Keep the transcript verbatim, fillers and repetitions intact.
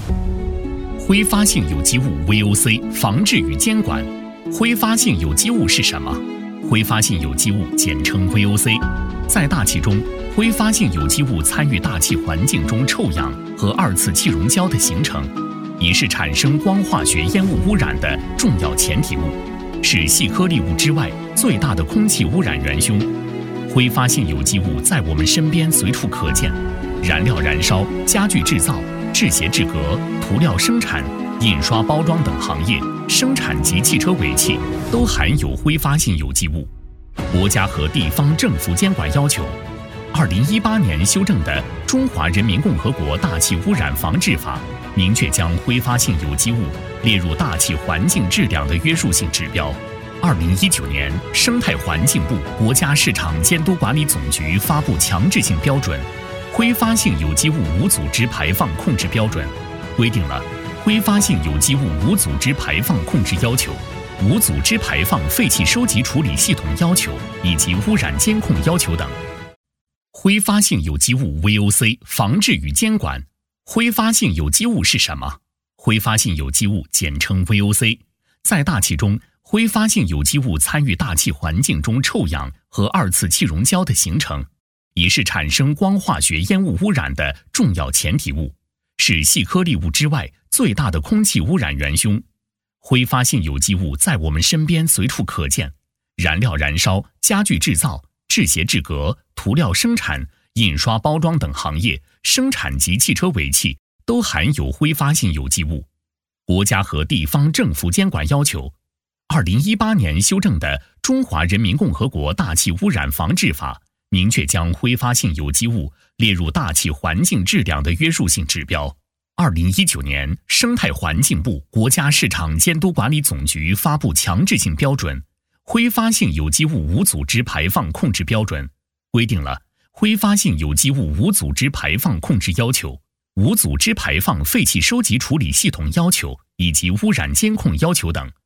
挥发性有机物 V O C 防治与监管。挥发性有机物是什么？挥发性有机物简称 V O C， 在大气中，挥发性有机物参与大气环境中臭氧和二次气溶胶的形成，也是产生光化学烟雾污染的重要前体物，是细颗粒物之外最大的空气污染元凶。挥发性有机物在我们身边随处可见，燃料燃烧、家具制造、制鞋制革、涂料生产、印刷包装等行业生产及汽车尾气都含有挥发性有机物。国家和地方政府监管要求，二零一八年修正的《中华人民共和国大气污染防治法》明确将挥发性有机物列入大气环境质量的约束性指标。二零一九年，生态环境部、国家市场监督管理总局发布强制性标准《挥发性有机物无组织排放控制标准》，规定了挥发性有机物无组织排放控制要求、无组织排放废气收集处理系统要求以及污染监控要求等。挥发性有机物 V O C 防治与监管。挥发性有机物是什么？挥发性有机物简称 V O C， 在大气中，挥发性有机物参与大气环境中臭氧和二次气溶胶的形成，也是产生光化学烟雾污染的重要前体物，是细颗粒物之外最大的空气污染元凶。挥发性有机物在我们身边随处可见，燃料燃烧、家具制造、制鞋制革、涂料生产、印刷包装等行业生产及汽车尾气都含有挥发性有机物。国家和地方政府监管要求，二零一八年修正的《中华人民共和国大气污染防治法》明确将挥发性有机物列入大气环境质量的约束性指标。二零一九年，生态环境部、国家市场监督管理总局发布强制性标准《挥发性有机物无组织排放控制标准》，规定了挥发性有机物无组织排放控制要求、无组织排放废气收集处理系统要求以及污染监控要求等。